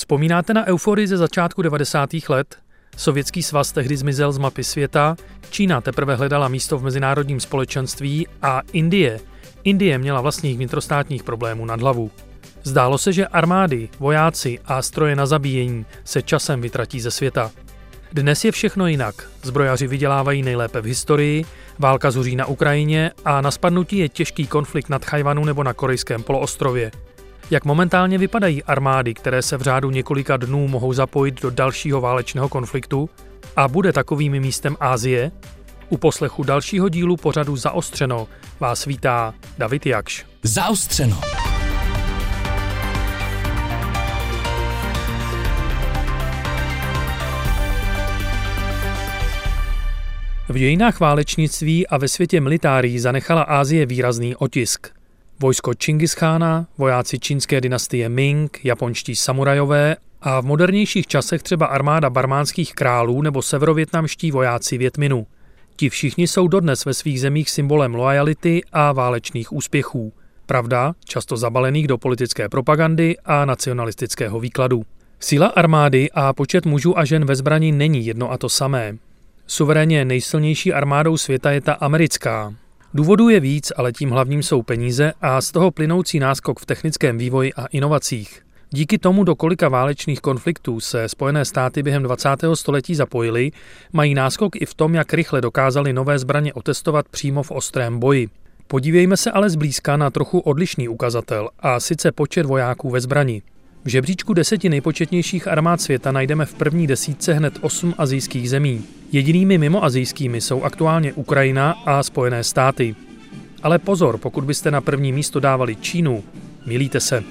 Vzpomínáte na euforii ze začátku 90. let? Sovětský svaz tehdy zmizel z mapy světa, Čína teprve hledala místo v mezinárodním společenství a Indie měla vlastních vnitrostátních problémů nad hlavu. Zdálo se, že armády, vojáci a stroje na zabíjení se časem vytratí ze světa. Dnes je všechno jinak. Zbrojaři vydělávají nejlépe v historii, válka zuří na Ukrajině a na spadnutí je těžký konflikt nad Tchaj-wanu nebo na korejském poloostrově. Jak momentálně vypadají armády, které se v řádu několika dnů mohou zapojit do dalšího válečného konfliktu? A bude takovým místem Asie? U poslechu dalšího dílu pořadu Zaostřeno vás vítá David Jakš. Zaostřeno. V dějinách válečnictví a ve světě militárií zanechala Asie výrazný otisk. Vojsko Čingischána, vojáci čínské dynastie Ming, japonští samurajové a v modernějších časech třeba armáda barmánských králů nebo severovietnamští vojáci Vietminu. Ti všichni jsou dodnes ve svých zemích symbolem loajality a válečných úspěchů. Pravda, často zabalených do politické propagandy a nacionalistického výkladu. Síla armády a počet mužů a žen ve zbrani není jedno a to samé. Suverénně nejsilnější armádou světa je ta americká. Důvodů je víc, ale tím hlavním jsou peníze a z toho plynoucí náskok v technickém vývoji a inovacích. Díky tomu, do kolika válečných konfliktů se Spojené státy během 20. století zapojily, mají náskok i v tom, jak rychle dokázali nové zbraně otestovat přímo v ostrém boji. Podívejme se ale zblízka na trochu odlišný ukazatel, a sice počet vojáků ve zbrani. V žebříčku 10 nejpočetnějších armád světa najdeme v první desítce hned 8 asijských zemí. Jedinými mimoasijskými jsou aktuálně Ukrajina a Spojené státy. Ale pozor, pokud byste na první místo dávali Čínu, mýlíte se.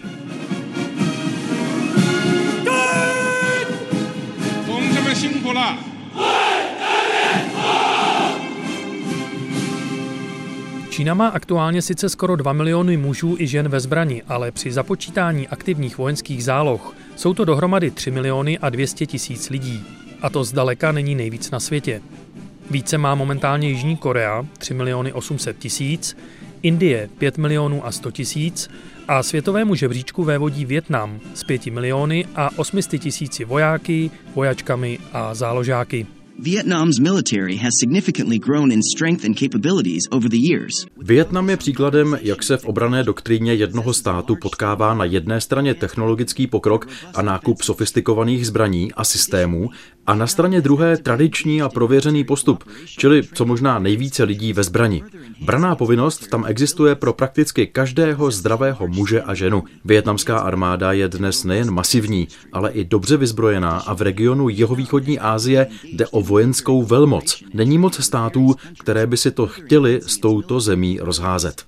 Čína má aktuálně sice skoro 2 miliony mužů i žen ve zbrani, ale při započítání aktivních vojenských záloh jsou to dohromady 3 miliony a 200 tisíc lidí. A to zdaleka není nejvíc na světě. Více má momentálně Jižní Korea, 3 miliony 800 tisíc, Indie 5 milionů a 100 tisíc a světovému žebříčku vévodí Vietnam s 5 miliony a 800 tisíci vojáky, vojačkami a záložáky. Vietnam's military has significantly grown in strength and capabilities over the years. Vietnam je příkladem, jak se v obranné doktríně jednoho státu potkává na jedné straně technologický pokrok a nákup sofistikovaných zbraní a systémů a na straně druhé tradiční a prověřený postup, čili co možná nejvíce lidí ve zbrani. Branná povinnost tam existuje pro prakticky každého zdravého muže a ženu. Vietnamská armáda je dnes nejen masivní, ale i dobře vyzbrojená a v regionu jihovýchodní Asie jde o vojenskou velmoc. Není moc států, které by si to chtěli s touto zemí rozházet.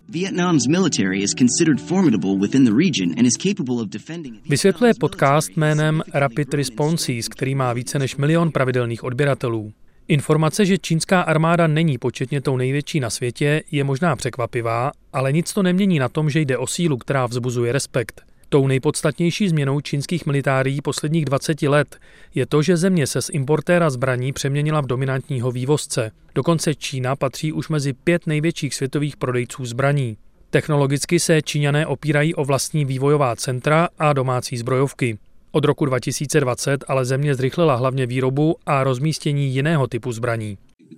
Vysvětluje podcast jménem Rapid Responses, který má více než 1 milion pravidelných odběratelů. Informace, že čínská armáda není početně tou největší na světě, je možná překvapivá, ale nic to nemění na tom, že jde o sílu, která vzbuzuje respekt. Tou nejpodstatnější změnou čínských militárií posledních 20 let je to, že země se z importéra zbraní přeměnila v dominantního vývozce. Dokonce Čína patří už mezi 5 největších světových prodejců zbraní. Technologicky se Číňané opírají o vlastní vývojová centra a domácí zbrojovky. Od roku 2020 ale země zrychlila hlavně výrobu a rozmístění jiného typu zbraní.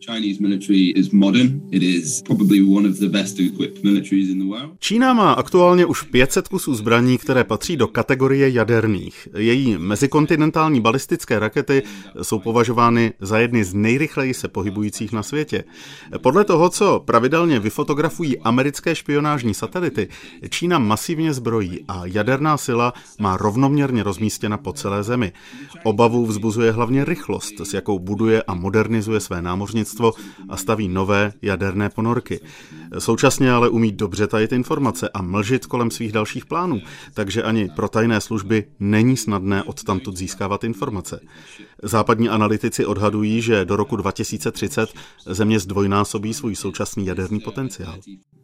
Čína má aktuálně už 500 kusů zbraní, které patří do kategorie jaderných. Její mezikontinentální balistické rakety jsou považovány za jedny z nejrychleji se pohybujících na světě. Podle toho, co pravidelně vyfotografují americké špionážní satelity, Čína masivně zbrojí a jaderná sila má rovnoměrně rozmístěna po celé zemi. Obavu vzbuzuje hlavně rychlost, s jakou buduje a modernizuje své námořnictví a staví nové jaderné ponorky. Současně ale umí dobře tajit informace a mlžit kolem svých dalších plánů, takže ani pro tajné služby není snadné odtamtud získávat informace. Západní analytici odhadují, že do roku 2030 země zdvojnásobí svůj současný jaderný potenciál.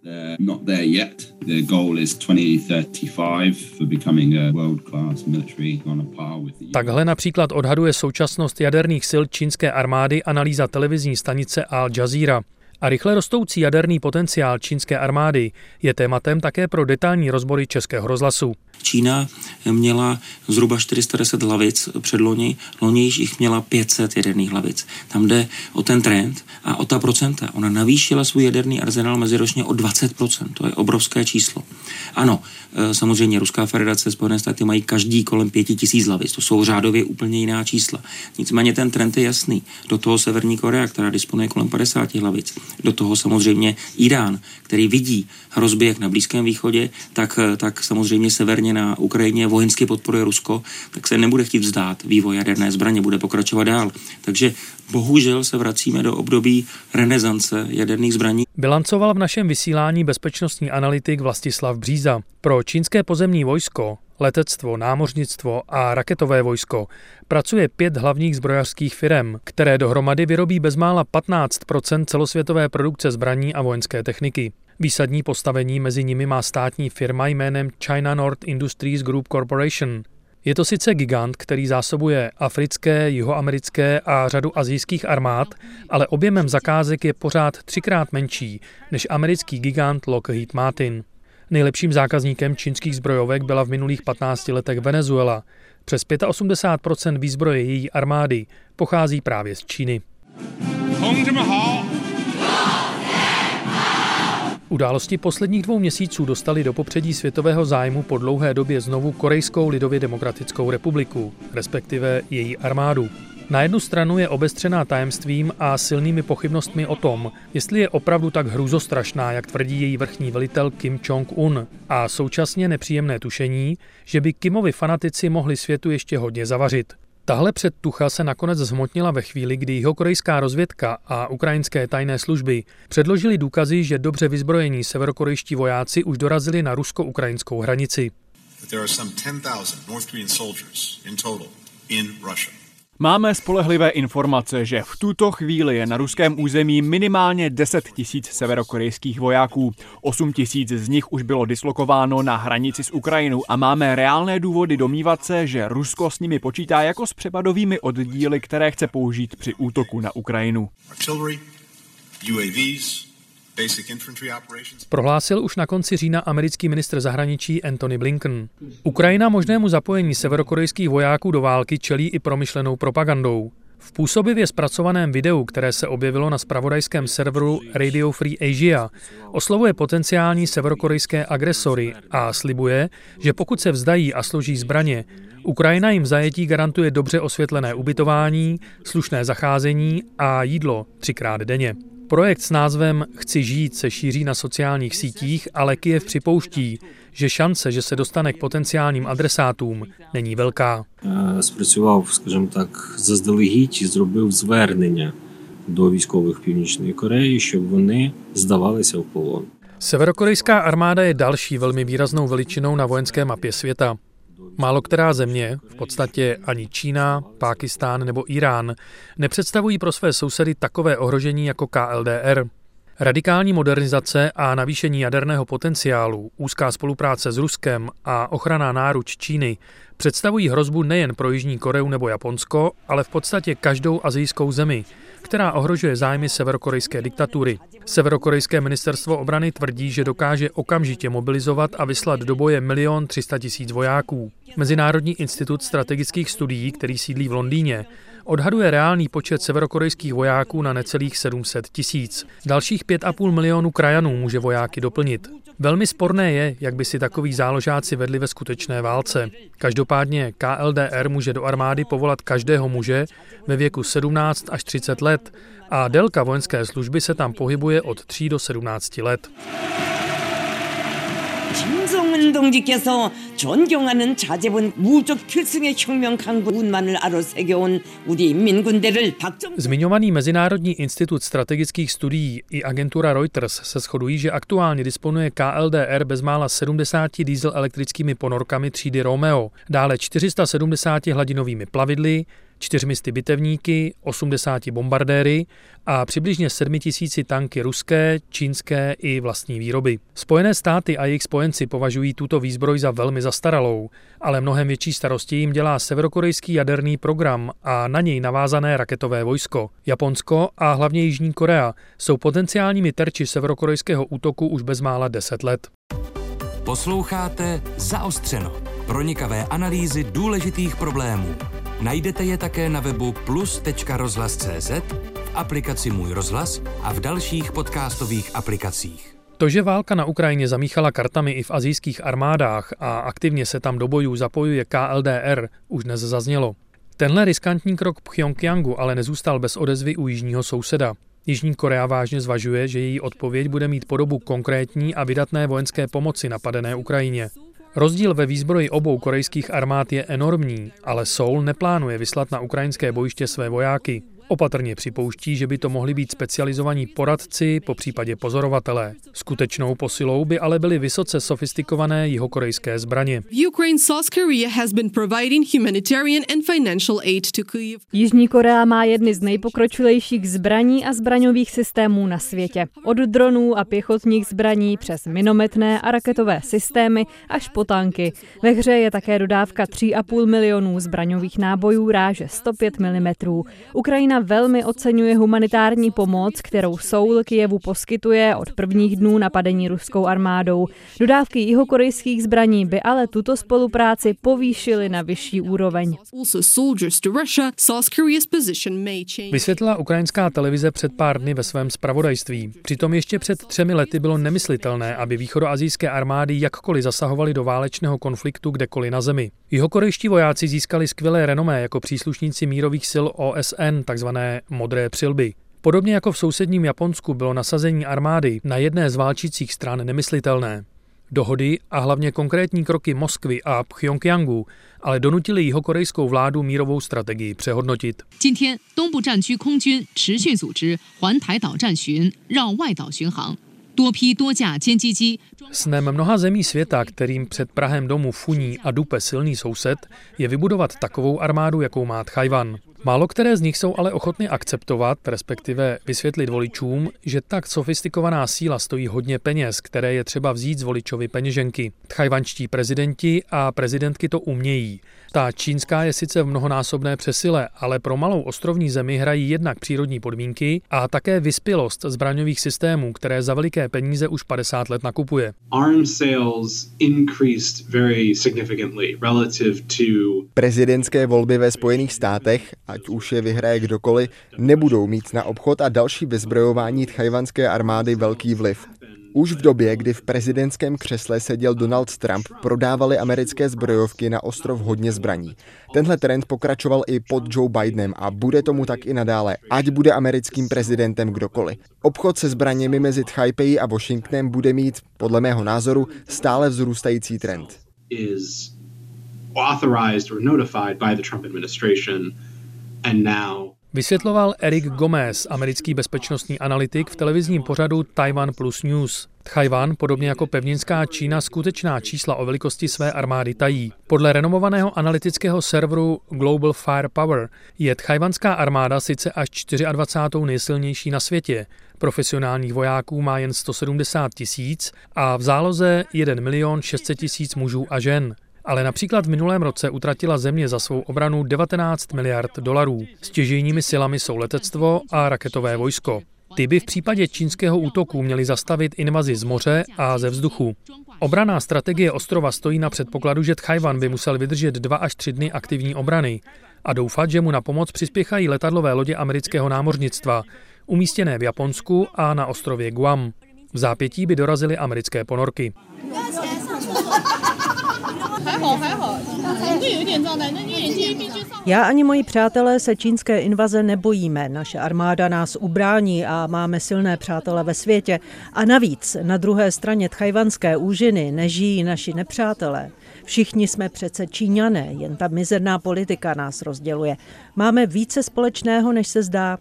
Takhle například odhaduje současnost jaderných sil čínské armády analýza televizní stanice Al Jazeera. A rychle rostoucí jaderný potenciál čínské armády je tématem také pro detailní rozbory Českého rozhlasu. Čína měla zhruba 410 hlavic předloni, loni jich měla 500 jaderných hlavic. Tam jde o ten trend a o ta procenta. Ona navýšila svůj jaderný arzenál meziročně o 20%. To je obrovské číslo. Ano, samozřejmě Ruská federace, Spojené státy mají každý kolem 5000 hlavic. To jsou řádově úplně jiná čísla. Nicméně ten trend je jasný. Do toho Severní Korea, která disponuje kolem 50 hlavic. Do toho samozřejmě Irán, který vidí hrozby jak na Blízkém východě, tak samozřejmě severně na Ukrajině vojensky podporuje Rusko, tak se nebude chtít vzdát. Vývoj jaderné zbraně bude pokračovat dál. Takže bohužel se vracíme do období renesance jaderných zbraní. Bilancoval v našem vysílání bezpečnostní analytik Vlastislav Bříza. Pro čínské pozemní vojsko, letectvo, námořnictvo a raketové vojsko pracuje 5 hlavních zbrojařských firem, které dohromady vyrobí bezmála 15% celosvětové produkce zbraní a vojenské techniky. Výsadní postavení mezi nimi má státní firma jménem China North Industries Group Corporation. Je to sice gigant, který zásobuje africké, jihoamerické a řadu asijských armád, ale objemem zakázek je pořád 3krát menší než americký gigant Lockheed Martin. Nejlepším zákazníkem čínských zbrojovek byla v minulých 15 letech Venezuela. Přes 85% výzbroje její armády pochází právě z Číny. Události posledních 2 měsíců dostaly do popředí světového zájmu po dlouhé době znovu Korejskou lidově demokratickou republiku, respektive její armádu. Na jednu stranu je obestřená tajemstvím a silnými pochybnostmi o tom, jestli je opravdu tak hrůzostrašná, jak tvrdí její vrchní velitel Kim Jong-un, a současně nepříjemné tušení, že by Kimovi fanatici mohli světu ještě hodně zavařit. Tahle předtucha se nakonec zhmotnila ve chvíli, kdy jihokorejská rozvědka a ukrajinské tajné služby předložili důkazy, že dobře vyzbrojení severokorejští vojáci už dorazili na rusko-ukrajinskou hranici. Máme spolehlivé informace, že v tuto chvíli je na ruském území minimálně 10 000 severokorejských vojáků. 8 000 z nich už bylo dislokováno na hranici s Ukrajinou a máme reálné důvody domnívat se, že Rusko s nimi počítá jako s přepadovými oddíly, které chce použít při útoku na Ukrajinu. Prohlásil už na konci října americký ministr zahraničí Antony Blinken. Ukrajina možnému zapojení severokorejských vojáků do války čelí i promyšlenou propagandou. V působivě zpracovaném videu, které se objevilo na zpravodajském serveru Radio Free Asia, oslovuje potenciální severokorejské agresory a slibuje, že pokud se vzdají a složí zbraně, Ukrajina jim v zajetí garantuje dobře osvětlené ubytování, slušné zacházení a jídlo 3krát denně. Projekt s názvem Chci žít se šíří na sociálních sítích, ale Kyjev připouští, že šance, že se dostane k potenciálním adresátům, není velká. Спрацював, скажімо так, заздалегідь і зробив звернення до військових Північної Кореї, щоб вони здавалися в полон. Severokorejská armáda je další velmi výraznou veličinou na vojenské mapě světa. Málo která země, v podstatě ani Čína, Pákistán nebo Irán, nepředstavují pro své sousedy takové ohrožení jako KLDR. Radikální modernizace a navýšení jaderného potenciálu, úzká spolupráce s Ruskem a ochrana náruč Číny představují hrozbu nejen pro Jižní Koreu nebo Japonsko, ale v podstatě každou asijskou zemi, která ohrožuje zájmy severokorejské diktatury. Severokorejské ministerstvo obrany tvrdí, že dokáže okamžitě mobilizovat a vyslat do boje 1 300 000 vojáků. Mezinárodní institut strategických studií, který sídlí v Londýně, odhaduje reálný počet severokorejských vojáků na necelých 700 000. Dalších 5,5 milionu krajanů může vojáky doplnit. Velmi sporné je, jak by si takoví záložáci vedli ve skutečné válce. Každopádně KLDR může do armády povolat každého muže ve věku 17 až 30 let a délka vojenské služby se tam pohybuje od 3 do 17 let. 김정은 동지께서 존경하는 자제분 무적 필승의 혁명 강구 운만을 아로 새겨온 우리 민군대를 Zmiňovaný Mezinárodní institut strategických studií i agentura Reuters se shodují, že aktuálně disponuje KLDR bezmála 70 diesel elektrickými ponorkami třídy Romeo, dále 470 hladinovými plavidly, 400 bitevníky, 80 bombardéry a přibližně 7 000 tanky ruské, čínské i vlastní výroby. Spojené státy a jejich spojenci považují tuto výzbroj za velmi zastaralou, ale mnohem větší starosti jim dělá severokorejský jaderný program a na něj navázané raketové vojsko. Japonsko a hlavně Jižní Korea jsou potenciálními terči severokorejského útoku už bezmála 10 let. Posloucháte Zaostřeno. Pronikavé analýzy důležitých problémů. Najdete je také na webu plus.rozhlas.cz, v aplikaci Můj rozhlas a v dalších podcastových aplikacích. To, že válka na Ukrajině zamíchala kartami i v asijských armádách a aktivně se tam do bojů zapojuje KLDR, už dnes zaznělo. Tenhle riskantní krok Pchjongjangu ale nezůstal bez odezvy u jižního souseda. Jižní Korea vážně zvažuje, že její odpověď bude mít podobu konkrétní a vydatné vojenské pomoci napadené Ukrajině. Rozdíl ve výzbroji obou korejských armád je enormní, ale Seoul neplánuje vyslat na ukrajinské bojiště své vojáky. Opatrně připouští, že by to mohli být specializovaní poradci, popřípadě pozorovatelé. Skutečnou posilou by ale byly vysoce sofistikované jihokorejské zbraně. Jižní Korea má jedny z nejpokročilejších zbraní a zbraňových systémů na světě. Od dronů a pěchotních zbraní přes minometné a raketové systémy až po tanky. Ve hře je také dodávka 3,5 milionů zbraňových nábojů ráže 105 mm. Ukrajina velmi oceňuje humanitární pomoc, kterou Seoul Kyjevu poskytuje od prvních dnů napadení ruskou armádou. Dodávky jihokorejských zbraní by ale tuto spolupráci povýšily na vyšší úroveň. Vysvětlila ukrajinská televize před pár dny ve svém zpravodajství. Přitom ještě před 3 lety bylo nemyslitelné, aby východoasijské armády jakkoliv zasahovaly do válečného konfliktu kdekoliv na zemi. Jihokorejští vojáci získali skvělé renomé jako příslušníci mírových sil OSN, takzvané modré přilby. Podobně jako v sousedním Japonsku bylo nasazení armády na jedné z válčících stran nemyslitelné. Dohody a hlavně konkrétní kroky Moskvy a Pchjongjangu ale donutili jihokorejskou vládu mírovou strategii přehodnotit. Snem mnoha zemí světa, kterým před prahem domu funí a dupe silný soused, je vybudovat takovou armádu, jakou má Tchaj-wan. Málo které z nich jsou ale ochotny akceptovat, respektive vysvětlit voličům, že tak sofistikovaná síla stojí hodně peněz, které je třeba vzít z voličovy peněženky. Tchajwanští prezidenti a prezidentky to umějí. Ta čínská je sice v mnohonásobné přesile, ale pro malou ostrovní zemi hrají jednak přírodní podmínky a také vyspělost zbraňových systémů, které za veliké peníze už 50 let nakupuje. Prezidentské volby ve Spojených státech, ať už je vyhraje kdokoliv, nebudou mít na obchod a další vyzbrojování tchajwanské armády velký vliv. Už v době, kdy v prezidentském křesle seděl Donald Trump, prodávali americké zbrojovky na ostrov hodně zbraní. Tenhle trend pokračoval i pod Joe Bidenem a bude tomu tak i nadále, ať bude americkým prezidentem kdokoliv. Obchod se zbraněmi mezi Tchajpeí a Washingtonem bude mít, podle mého názoru, stále vzrůstající trend. Vysvětloval Eric Gomez, americký bezpečnostní analytik v televizním pořadu Taiwan Plus News. Tchaj-wan, podobně jako pevninská Čína, skutečná čísla o velikosti své armády tají. Podle renomovaného analytického serveru Global Firepower je tchajwanská armáda sice až 24. nejsilnější na světě. Profesionálních vojáků má jen 170 000 a v záloze 1 600 000 mužů a žen. Ale například v minulém roce utratila země za svou obranu 19 miliard dolarů. Stěžejními silami jsou letectvo a raketové vojsko. Ty by v případě čínského útoku měly zastavit invazi z moře a ze vzduchu. Obranná strategie ostrova stojí na předpokladu, že Tchaj-wan by musel vydržet 2 až 3 dny aktivní obrany a doufat, že mu na pomoc přispěchají letadlové lodě amerického námořnictva, umístěné v Japonsku a na ostrově Guam. V zápětí by dorazily americké ponorky. Já ani moji přátelé se čínské invaze nebojíme. Naše armáda nás ubrání a máme silné přátele ve světě. A navíc na druhé straně tchajwanské úžiny nežijí naši nepřátelé. Všichni jsme přece Číňané, jen ta mizerná politika nás rozděluje. Máme více společného, než se zdá.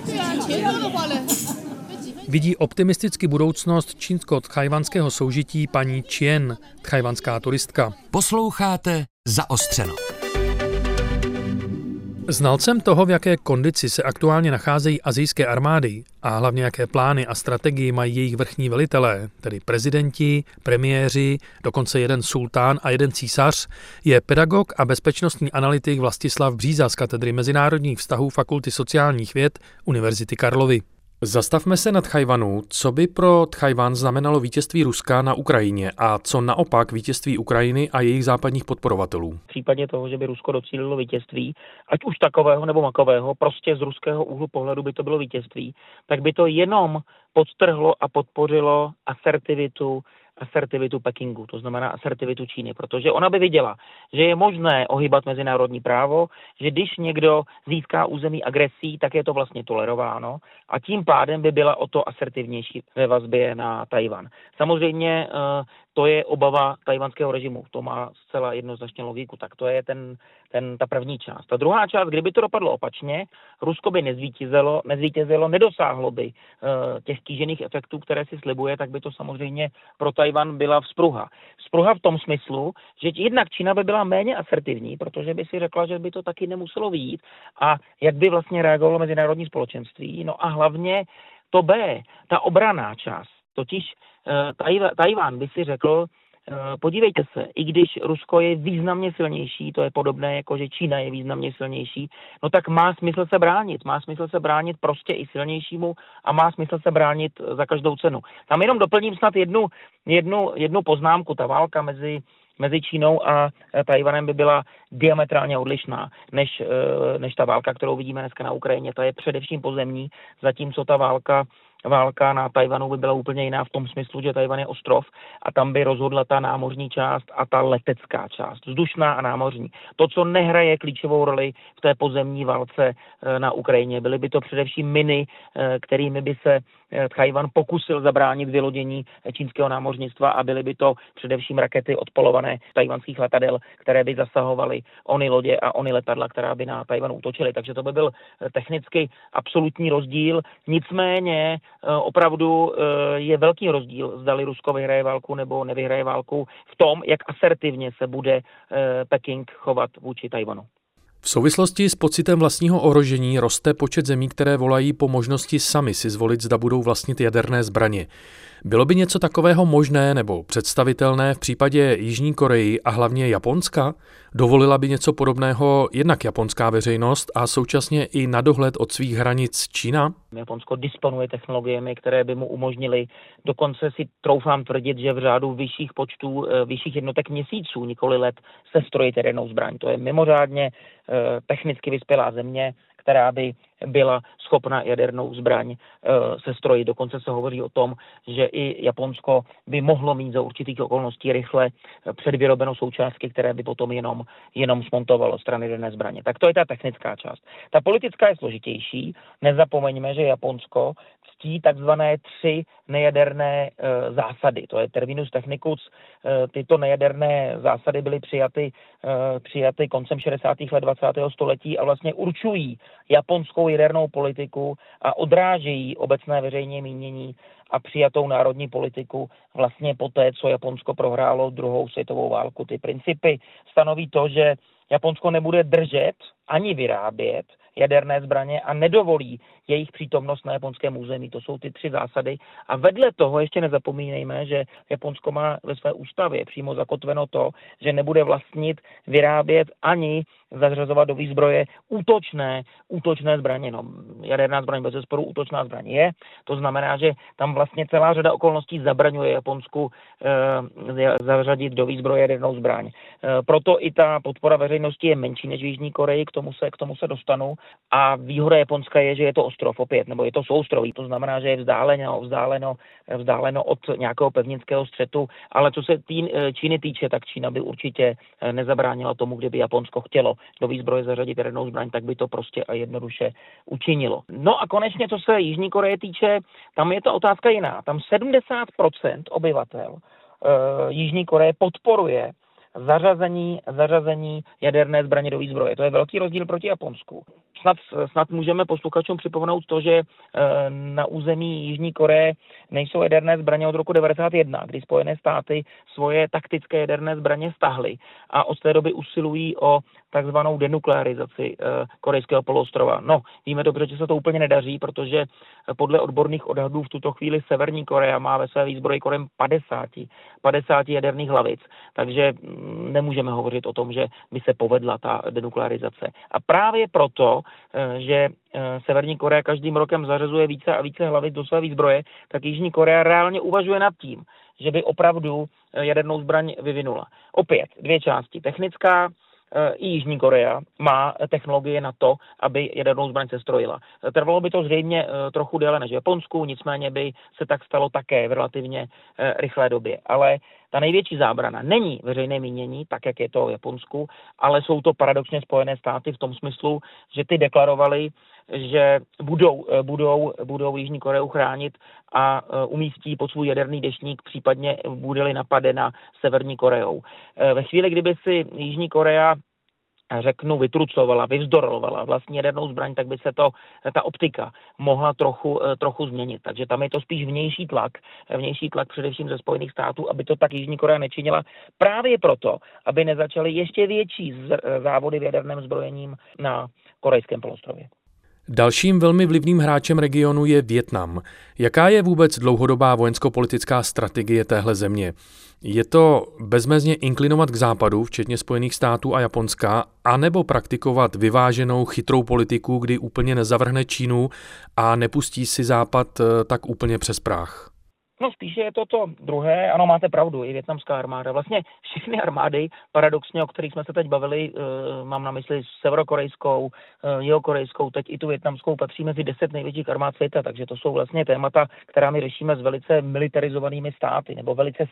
Vidí optimisticky budoucnost čínsko-tchajwanského soužití paní Chien, tchajwanská turistka. Posloucháte Zaostřeno. Znalcem toho, v jaké kondici se aktuálně nacházejí asijské armády a hlavně jaké plány a strategii mají jejich vrchní velitelé, tedy prezidenti, premiéři, dokonce jeden sultán a jeden císař, je pedagog a bezpečnostní analytik Vlastislav Bříza z katedry mezinárodních vztahů Fakulty sociálních věd Univerzity Karlovy. Zastavme se na Tchajwanu. Co by pro Tchajwan znamenalo vítězství Ruska na Ukrajině a co naopak vítězství Ukrajiny a jejich západních podporovatelů? V případě toho, že by Rusko docílilo vítězství, ať už takového nebo makového, prostě z ruského úhlu pohledu by to bylo vítězství, tak by to jenom podtrhlo a podpořilo asertivitu Pekingu, to znamená asertivitu Číny, protože ona by viděla, že je možné ohýbat mezinárodní právo, že když někdo získá území agresí, tak je to vlastně tolerováno a tím pádem by byla o to asertivnější ve vazbě na Tchajwan. Samozřejmě to je obava tajvanského režimu, to má zcela jednoznačně logiku, tak to je ta první část. Ta druhá část, kdyby to dopadlo opačně, Rusko by nezvítězilo, nedosáhlo by těch kýžených efektů, které si slibuje, tak by to samozřejmě pro Tchajwan byla vzpruha. Vzpruha v tom smyslu, že jednak Čína by byla méně asertivní, protože by si řekla, že by to taky nemuselo vyjít a jak by vlastně reagovalo mezinárodní společenství. No a hlavně to B, ta obranná část, totiž Tchajwan by si řekl, podívejte se, i když Rusko je významně silnější, to je podobné jako že Čína je významně silnější, no tak má smysl se bránit prostě i silnějšímu a má smysl se bránit za každou cenu. Tam jenom doplním snad jednu poznámku, ta válka mezi Čínou a Tchajwanem by byla diametrálně odlišná než ta válka, kterou vidíme dneska na Ukrajině. Ta je především pozemní, zatímco ta válka na Tchajwanu by byla úplně jiná v tom smyslu, že Tchajwan je ostrov a tam by rozhodla ta námořní část a ta letecká část, vzdušná a námořní. To, co nehraje klíčovou roli v té pozemní válce na Ukrajině, byly by to především miny, kterými by se Tchajwan pokusil zabránit vylodění čínského námořnictva a byly by to především rakety odpolované tajvanských letadel, které by zasahovaly ony lodě a ony letadla, která by na Tchajwan útočily. Takže to by byl technicky absolutní rozdíl. Nicméně opravdu je velký rozdíl, zdali Rusko vyhraje válku nebo nevyhraje válku v tom, jak asertivně se bude Peking chovat vůči Tchajwanu. V souvislosti s pocitem vlastního ohrožení roste počet zemí, které volají po možnosti sami si zvolit, zda budou vlastnit jaderné zbraně. Bylo by něco takového možné nebo představitelné v případě Jižní Koreji a hlavně Japonska? Dovolila by něco podobného jednak japonská veřejnost a současně i na dohled od svých hranic Čína? Japonsko disponuje technologiemi, které by mu umožnily, dokonce si troufám tvrdit, že v řádu vyšších jednotek měsíců, nikoli let, sestrojit jadernou zbraň. To je mimořádně technicky vyspělá země, která by byla schopna jadernou zbraň sestrojit. Dokonce se hovoří o tom, že i Japonsko by mohlo mít za určitých okolností rychle předvyrobenou součástky, které by potom jenom smontovalo strany jaderné zbraně. Tak to je ta technická část. Ta politická je složitější. Nezapomeňme, že Japonsko ctí takzvané 3 nejaderné zásady. To je terminus technicus. Tyto nejaderné zásady byly přijaty koncem 60. let 20. století a vlastně určují japonskou jadernou politiku a odrážejí obecné veřejné mínění a přijatou národní politiku vlastně poté, co Japonsko prohrálo druhou světovou válku. Ty principy stanoví to, že Japonsko nebude držet ani vyrábět jaderné zbraně a nedovolí jejich přítomnost na japonském území. To jsou ty 3 zásady. A vedle toho ještě nezapomínejme, že Japonsko má ve své ústavě přímo zakotveno to, že nebude vlastnit, vyrábět ani zařazovat do výzbroje útočné zbraně. No, jaderná zbraň bez zesporu útočná zbraň je. To znamená, že tam vlastně celá řada okolností zabraňuje Japonsku zařadit do výzbroje jadernou zbraň. Proto i ta podpora veřejnosti je menší než v Jižní Koreji, k tomu se dostanu. A výhoda Japonska je, že je to ostrov opět, nebo je to soustroví. To znamená, že je vzdáleno od nějakého pevninského střetu, ale co se Číny týče, tak Čína by určitě nezabránila tomu, kdyby Japonsko chtělo do výzbroje zařadit jadernou zbraň, tak by to prostě a jednoduše učinilo. No a konečně, co se Jižní Koreje týče, tam je ta otázka jiná. Tam 70% obyvatel Jižní Koreje podporuje zařazení jaderné zbraně do výzbroje. To je velký rozdíl proti Japonsku. Snad můžeme posluchačům připomenout to, že na území Jižní Koreje nejsou jaderné zbraně od roku 1991, kdy Spojené státy svoje taktické jaderné zbraně stahly a od té doby usilují o takzvanou denuklearizaci korejského poloostrova. No, víme dobře, že se to úplně nedaří, protože podle odborných odhadů v tuto chvíli Severní Korea má ve své výzbroji kolem 50 jaderných hlavic, takže nemůžeme hovořit o tom, že by se povedla ta denuklearizace. A právě proto, že Severní Korea každým rokem zařazuje více a více hlavic do své výzbroje, tak Jižní Korea reálně uvažuje nad tím, že by opravdu jadernou zbraň vyvinula. Opět dvě části. Technická, i Jižní Korea má technologie na to, aby jadernou zbraň sestrojila. Trvalo by to zřejmě trochu déle než v Japonsku, nicméně by se tak stalo také v relativně rychlé době. Ale ta největší zábrana není veřejné mínění, tak jak je to v Japonsku, ale jsou to paradoxně Spojené státy v tom smyslu, že ty deklarovali, že budou Jižní Koreu chránit a umístí pod svůj jaderný deštník, případně bude-li napadena Severní Koreou. Ve chvíli, kdyby si Jižní Korea vytrucovala, vyvzdorovala vlastní jadernou zbraň, tak by se ta optika mohla trochu změnit. Takže tam je to spíš vnější tlak především ze Spojených států, aby to tak Jižní Korea nečinila právě proto, aby nezačaly ještě větší závody v jaderném zbrojením na korejském poloostrově. Dalším velmi vlivným hráčem regionu je Vietnam. Jaká je vůbec dlouhodobá vojensko-politická strategie téhle země? Je to bezmezně inklinovat k západu, včetně Spojených států a Japonska, anebo praktikovat vyváženou, chytrou politiku, kdy úplně nezavrhne Čínu a nepustí si západ tak úplně přes práh? No spíše je to druhé, ano, máte pravdu, i vietnamská armáda. Vlastně všechny armády, paradoxně, o kterých jsme se teď bavili, mám na mysli severokorejskou, jihokorejskou, teď i tu vietnamskou, patří mezi 10 největších armád světa, takže to jsou vlastně témata, která my řešíme s velice militarizovanými státy, nebo velice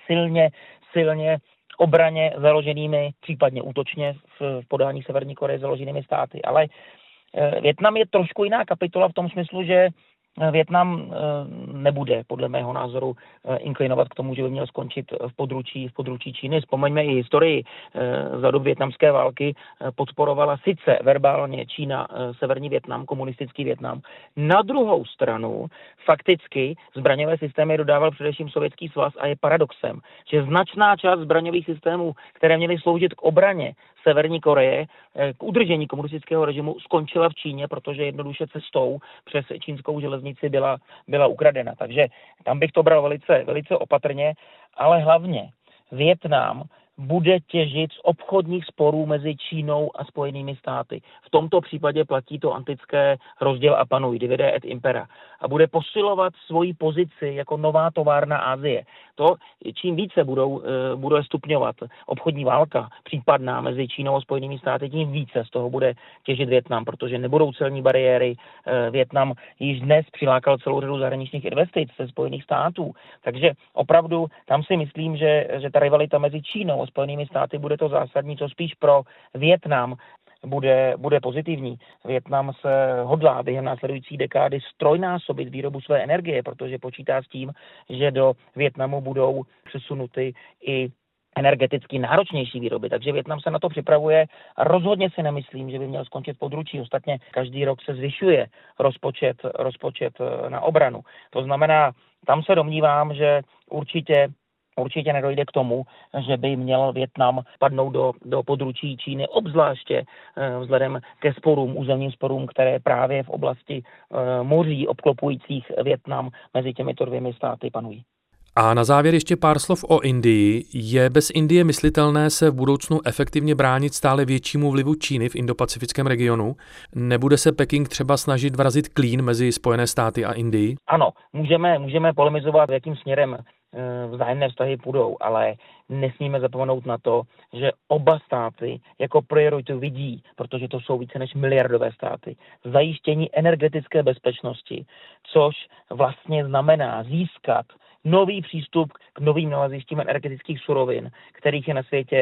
silně obraně založenými, případně útočně v podání Severní Koreje založenými státy. Ale Vietnam je trošku jiná kapitola v tom smyslu, že Vietnam nebude, podle mého názoru, inklinovat k tomu, že by měl skončit v područí Číny. Vzpomeňme i historii. Za dob vietnamské války podporovala sice verbálně Čína severní Vietnam, komunistický Vietnam. Na druhou stranu fakticky zbraňové systémy dodával především Sovětský svaz a je paradoxem, že značná část zbraňových systémů, které měly sloužit k obraně Severní Koreje, k udržení komunistického režimu, skončila v Číně, protože jednoduše cestou přes čínskou železnici byla ukradena. Takže tam bych to bral velice opatrně, ale hlavně Vietnam bude těžit z obchodních sporů mezi Čínou a Spojenými státy. V tomto případě platí to antické rozděl a panuj, divide et impera. A bude posilovat svoji pozici jako nová továrna Asie. To, čím více bude stupňovat obchodní válka případná mezi Čínou a Spojenými státy, tím více z toho bude těžit Vietnam, protože nebudou celní bariéry. Vietnam již dnes přilákal celou řadu zahraničních investic ze Spojených států. Takže opravdu tam si myslím, že ta rivalita mezi Čínou a Spojenými státy bude to zásadní, co spíš pro Vietnam bude pozitivní. Vietnam se hodlá během následující dekády strojnásobit výrobu své energie, protože počítá s tím, že do Vietnamu budou přesunuty i energeticky náročnější výroby. Takže Vietnam se na to připravuje a rozhodně si nemyslím, že by měl skončit v područí. Ostatně každý rok se zvyšuje rozpočet na obranu. To znamená, tam se domnívám, že určitě nedojde k tomu, že by měl Vietnam padnout do područí Číny, obzvláště vzhledem ke územním sporům, které právě v oblasti moří obklopujících Vietnam mezi těmito dvěmi státy panují. A na závěr ještě pár slov o Indii. Je bez Indie myslitelné se v budoucnu efektivně bránit stále většímu vlivu Číny v indopacifickém regionu? Nebude se Peking třeba snažit vrazit klín mezi Spojené státy a Indii? Ano, můžeme polemizovat, jakým směrem vzájemné vztahy půjdou, ale nesmíme zapomenout na to, že oba státy jako prioritu vidí, protože to jsou více než miliardové státy, zajištění energetické bezpečnosti, což vlastně znamená získat nový přístup k novým nalezištím energetických surovin, kterých je na světě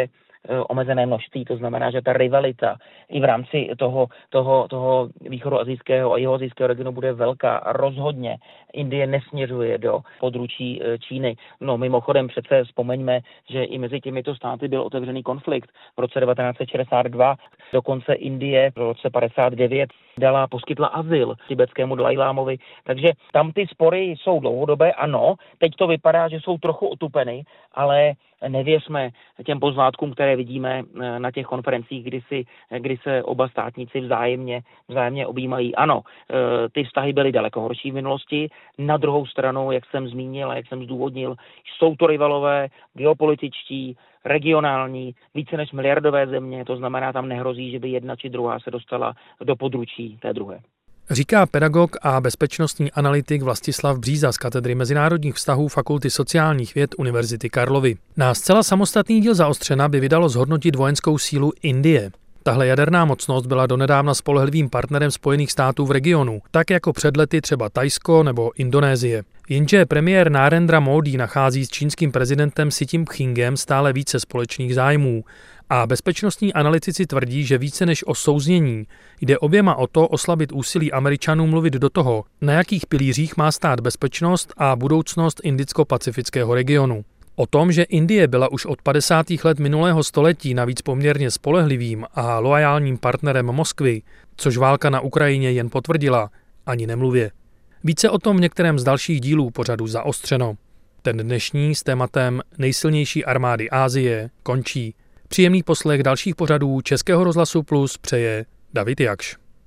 omezené množství, to znamená, že ta rivalita i v rámci toho východoasijského a jihoasijského regionu bude velká. Rozhodně Indie nesměřuje do područí Číny. No mimochodem přece vzpomeňme, že i mezi těmito státy byl otevřený konflikt v roce 1962, dokonce Indie v roce 59 poskytla azyl tibetskému Dalajlámovi, takže tam ty spory jsou dlouhodobé, ano, teď to vypadá, že jsou trochu otupeny, ale nevěřme těm pozlátkům, které vidíme na těch konferencích, kdy se oba státníci vzájemně objímají. Ano, ty vztahy byly daleko horší v minulosti, na druhou stranu, jak jsem zmínil a jak jsem zdůvodnil, jsou to rivalové, geopolitičtí, regionální, více než miliardové země, to znamená, tam nehrozí, že by jedna či druhá se dostala do područí té druhé. Říká pedagog a bezpečnostní analytik Vlastislav Bříza z katedry mezinárodních vztahů Fakulty sociálních věd Univerzity Karlovy. Na zcela samostatný díl Zaostřena by vydalo zhodnotit vojenskou sílu Indie. Tahle jaderná mocnost byla donedávna spolehlivým partnerem Spojených států v regionu, tak jako před lety třeba Thajsko nebo Indonésie. Jenže premiér Narendra Modi nachází s čínským prezidentem Xi Jinpingem stále více společných zájmů a bezpečnostní analytici tvrdí, že více než o souznění jde oběma o to oslabit úsilí Američanů mluvit do toho, na jakých pilířích má stát bezpečnost a budoucnost indicko-pacifického regionu. O tom, že Indie byla už od 50. let minulého století navíc poměrně spolehlivým a loajálním partnerem Moskvy, což válka na Ukrajině jen potvrdila, ani nemluvě. Více o tom v některém z dalších dílů pořadu Zaostřeno. Ten dnešní s tématem nejsilnější armády Asie končí. Příjemný poslech dalších pořadů Českého rozhlasu Plus přeje David Jakš.